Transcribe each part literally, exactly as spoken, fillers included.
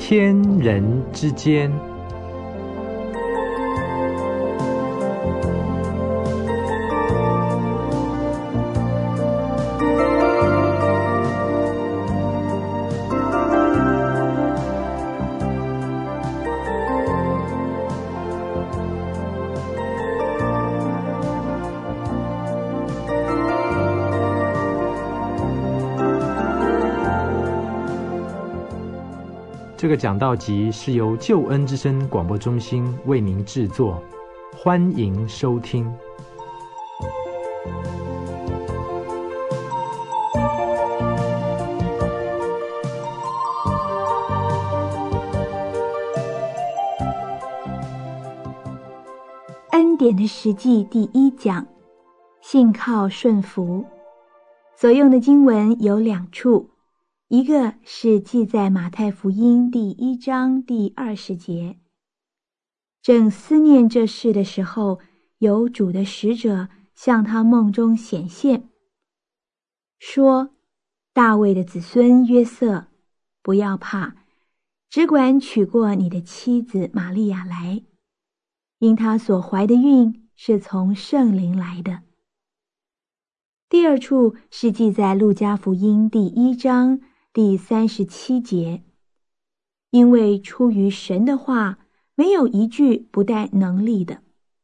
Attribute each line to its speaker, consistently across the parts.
Speaker 1: 天人之间。这个讲道集是由救恩之声广播中心为您制作，欢迎收听。
Speaker 2: 恩典的实际第一讲，信靠顺服。所用的经文有两处，一个是记在马太福音第一章第二十节，正思念这事的时候，有主的使者向他梦中显现，说：大卫的子孙约瑟，不要怕，只管娶过你的妻子玛利亚来，因她所怀的孕是从圣灵来的。第二处是记在路加福音第一章第三十七节，因为出于神的话，没有一句不带能力的。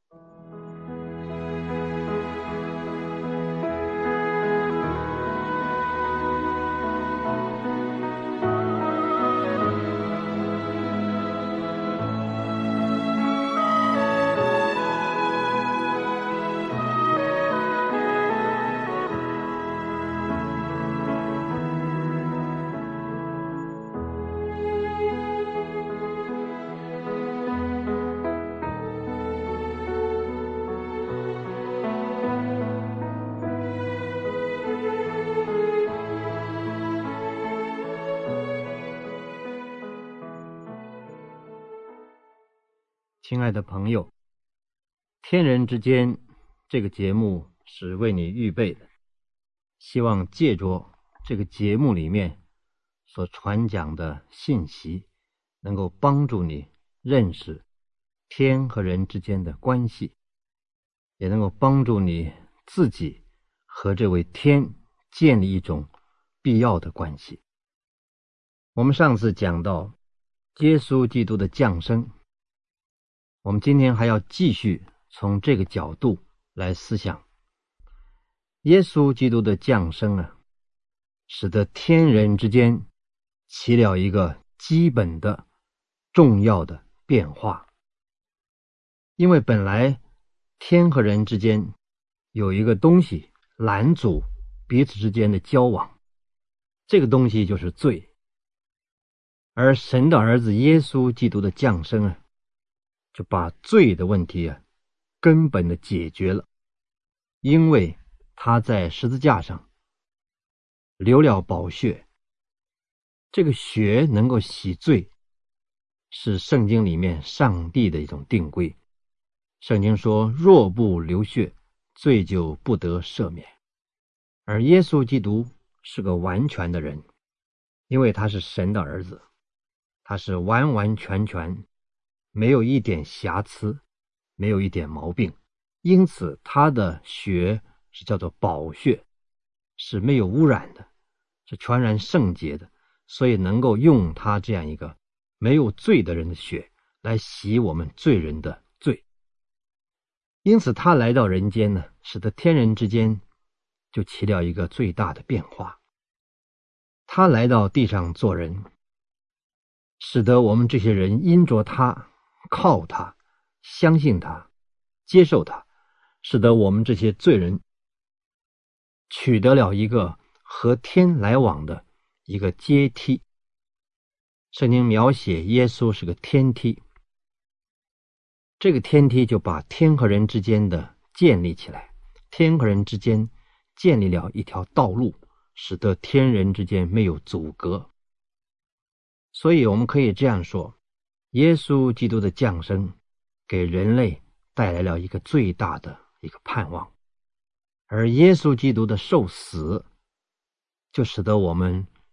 Speaker 3: 亲爱的朋友，天人之间这个节目是为你预备的，希望借着这个节目里面所传讲的信息，能够帮助你认识天和人之间的关系，也能够帮助你自己和这位天建立一种必要的关系。我们上次讲到耶稣基督的降生，我们今天还要继续从这个角度来思想耶稣基督的降生啊，使得天人之间起了一个基本的重要的变化。因为本来天和人之间有一个东西拦阻彼此之间的交往，这个东西就是罪。而神的儿子耶稣基督的降生啊，就把罪的问题啊根本的解决了。因为他在十字架上流了宝血，这个血能够洗罪，是圣经里面上帝的一种定规。圣经说，若不流血，罪就不得赦免。而耶稣基督是个完全的人，因为他是神的儿子，他是完完全全没有一点瑕疵，没有一点毛病，因此他的血是叫做宝血，是没有污染的，是全然圣洁的，所以能够用他这样一个没有罪的人的血来洗我们罪人的罪。因此他来到人间呢，使得天人之间就起了一个最大的变化。他来到地上做人，使得我们这些人因着他，靠他，相信他，接受他，使得我们这些罪人取得了一个和天来往的一个阶梯。圣经描写耶稣是个天梯，这个天梯就把天和人之间的建立起来，天和人之间建立了一条道路，使得天人之间没有阻隔。所以我们可以这样说，耶稣基督的降生给人类带来了一个最大的一个盼望，而耶稣基督的受死就使得我们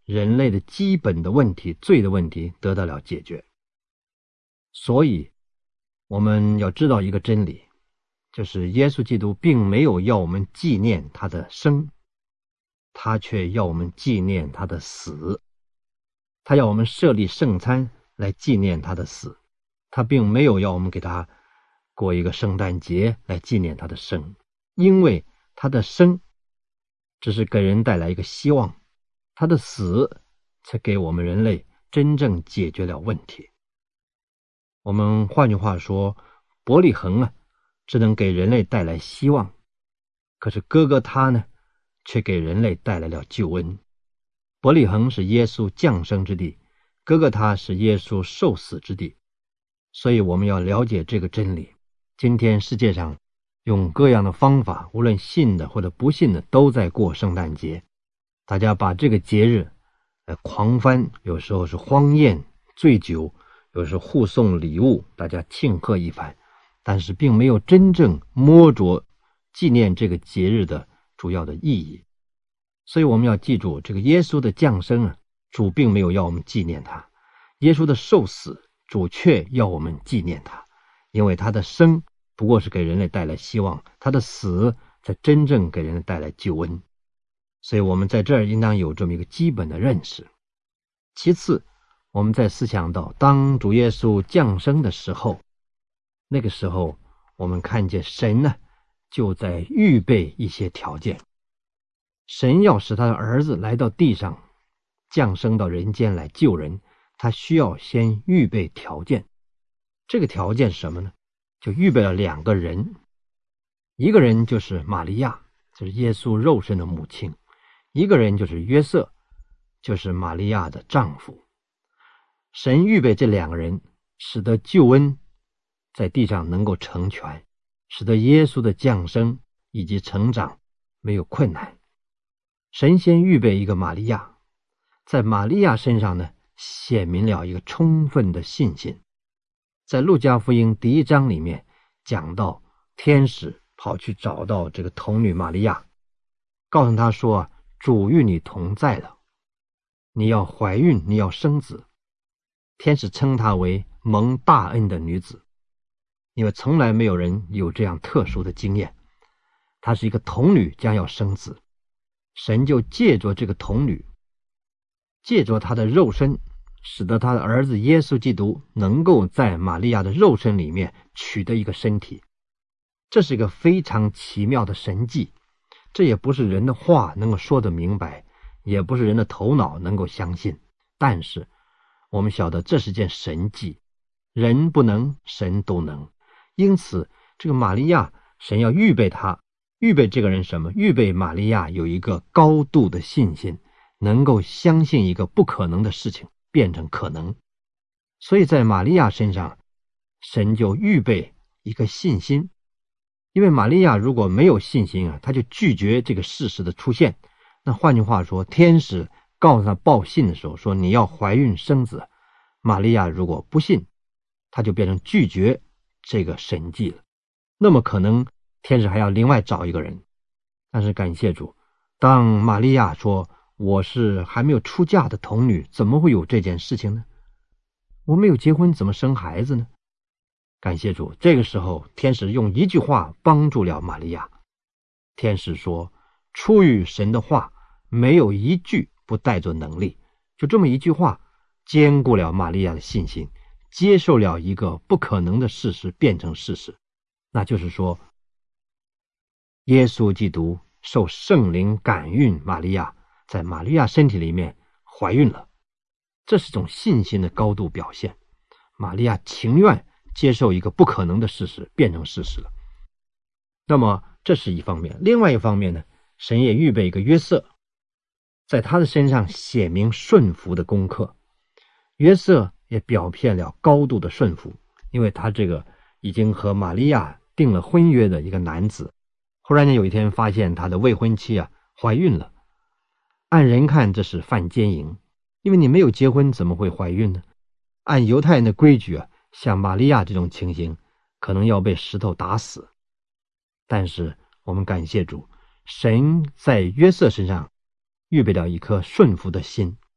Speaker 3: 人类的基本的问题，罪的问题得到了解决。所以我们要知道一个真理，就是耶稣基督并没有要我们纪念他的生，他却要我们纪念他的死。他要我们设立圣餐来纪念他的死，他并没有要我们给他过一个圣诞节来纪念他的生，因为他的生只是给人带来一个希望，他的死才给我们人类真正解决了问题。我们换句话说，伯利恒啊，只能给人类带来希望，可是哥哥他呢，却给人类带来了救恩。伯利恒是耶稣降生之地，哥哥他是耶稣受死之地。所以我们要了解这个真理。今天世界上用各样的方法，无论信的或者不信的，都在过圣诞节。大家把这个节日呃狂欢，有时候是荒宴醉酒，有时候互送礼物，大家庆贺一番，但是并没有真正摸着纪念这个节日的主要的意义。所以我们要记住，这个耶稣的降生啊，主并没有要我们纪念他；耶稣的受死，主却要我们纪念他，因为他的生不过是给人类带来希望，他的死才真正给人类带来救恩。所以我们在这儿应当有这么一个基本的认识。其次，我们再思想到，当主耶稣降生的时候，那个时候我们看见神呢，就在预备一些条件。神要使他的儿子来到地上，降生到人间来救人，他需要先预备条件。这个条件是什么呢？就预备了两个人，一个人就是玛利亚，就是耶稣肉身的母亲；一个人就是约瑟，就是玛利亚的丈夫。神预备这两个人，使得救恩在地上能够成全，使得耶稣的降生以及成长没有困难。神先预备一个玛利亚，在玛利亚身上呢，显明了一个充分的信心。在路加福音第一章里面讲到，天使跑去找到这个童女玛利亚，告诉她说，主与你同在了，你要怀孕，你要生子。天使称她为蒙大恩的女子，因为从来没有人有这样特殊的经验。她是一个童女将要生子，神就借着这个童女，借着她的肉身，使得他的儿子耶稣基督能够在玛利亚的肉身里面取得一个身体。这是一个非常奇妙的神迹，这也不是人的话能够说得明白，也不是人的头脑能够相信，但是我们晓得这是件神迹，人不能，神都能。因此这个玛利亚，神要预备他，预备这个人什么？预备玛利亚有一个高度的信心，能够相信一个不可能的事情变成可能。所以在玛利亚身上，神就预备一个信心。因为玛利亚如果没有信心啊，他就拒绝这个事实的出现。那换句话说，天使告诉他报信的时候说你要怀孕生子，玛利亚如果不信，他就变成拒绝这个神迹了。那么可能天使还要另外找一个人。但是感谢主，当玛利亚说我是还没有出嫁的童女，怎么会有这件事情呢？我没有结婚，怎么生孩子呢？感谢主，这个时候天使用一句话帮助了玛利亚。天使说，出于神的话，没有一句不带着能力。就这么一句话，坚固了玛利亚的信心，接受了一个不可能的事实变成事实。那就是说，耶稣基督受圣灵感孕，玛利亚在玛利亚身体里面怀孕了，这是一种信心的高度表现。玛利亚情愿接受一个不可能的事实变成事实了。那么这是一方面，另外一方面呢，神也预备一个约瑟，在他的身上写明顺服的功课。约瑟也表现了高度的顺服，因为他这个已经和玛利亚订了婚约的一个男子，忽然间有一天发现他的未婚妻啊怀孕了。按人看这是犯奸淫，因为你没有结婚怎么会怀孕呢？按犹太人的规矩啊，像玛利亚这种情形可能要被石头打死。但是我们感谢主，神在约瑟身上预备了一颗顺服的心，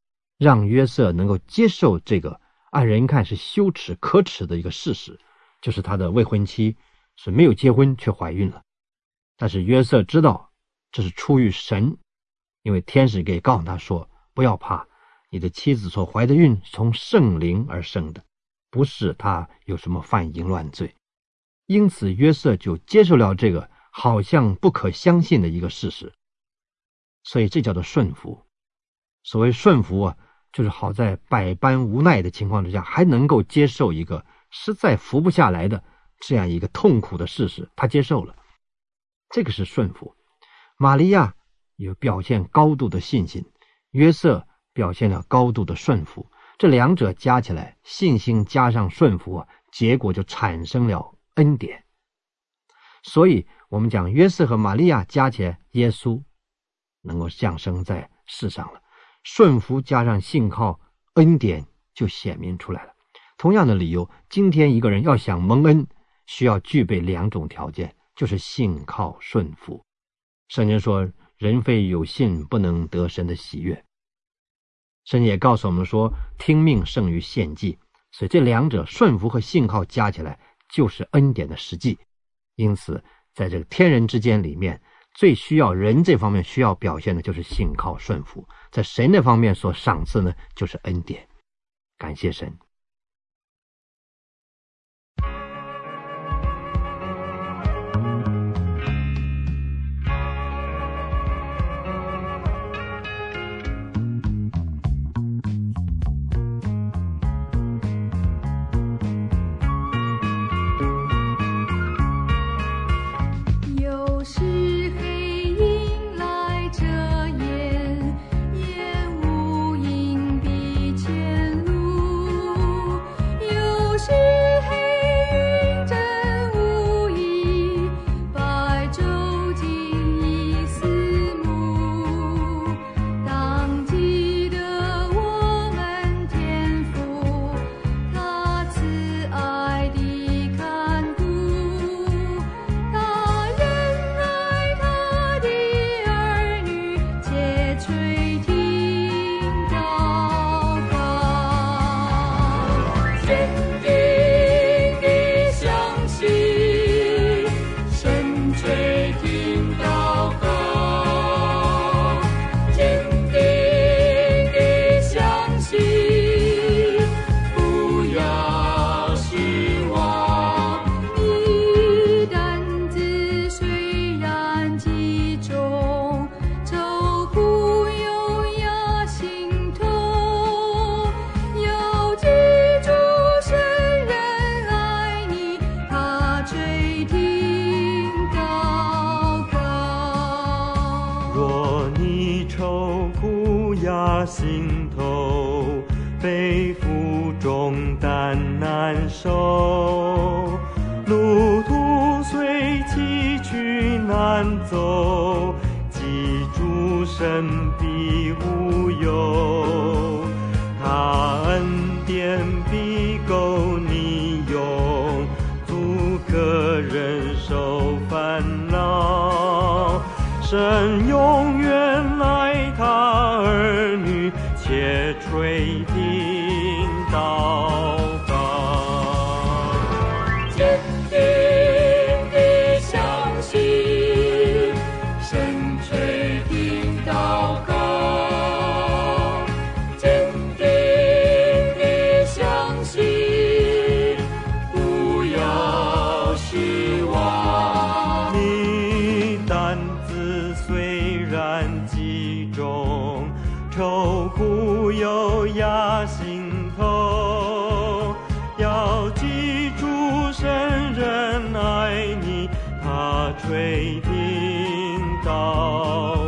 Speaker 3: 让约瑟能够接受这个按人看是羞耻可耻的一个事实，就是他的未婚妻是没有结婚却怀孕了。但是约瑟知道这是出于神，因为天使给告诉他说，不要怕，你的妻子所怀的孕是从圣灵而生的，不是他有什么犯淫乱罪。因此约瑟就接受了这个好像不可相信的一个事实，所以这叫做顺服。所谓顺服啊，就是好在百般无奈的情况之下，还能够接受一个实在服不下来的这样一个痛苦的事实，他接受了，这个是顺服。玛利亚有表现高度的信心，约瑟表现了高度的顺服，这两者加起来，信心加上顺服啊，结果就产生了恩典。所以我们讲约瑟和玛利亚加起来，耶稣能够降生在世上了。顺服加上信靠，恩典就显明出来了。同样的理由，今天一个人要想蒙恩，需要具备两种条件，就是信靠顺服。圣经说，人非有信不能得神的喜悦。圣经也告诉我们说，听命胜于献祭。所以这两者顺服和信靠加起来就是恩典的实际。因此在这个天人之间里面，最需要人这方面需要表现的就是信靠顺服，在神那方面所赏赐呢，就是恩典。感谢神。
Speaker 4: 心头背负重担难受，路途虽崎岖难走，记住神必无忧，他恩典必够你用，足可忍受烦恼，神永远爱他儿女，且垂听祷告，坚定地相信，神垂听祷告，坚定地相信，不要失望。你担子虽然极重，愁苦又压心头，要记住神人爱你，他垂听祷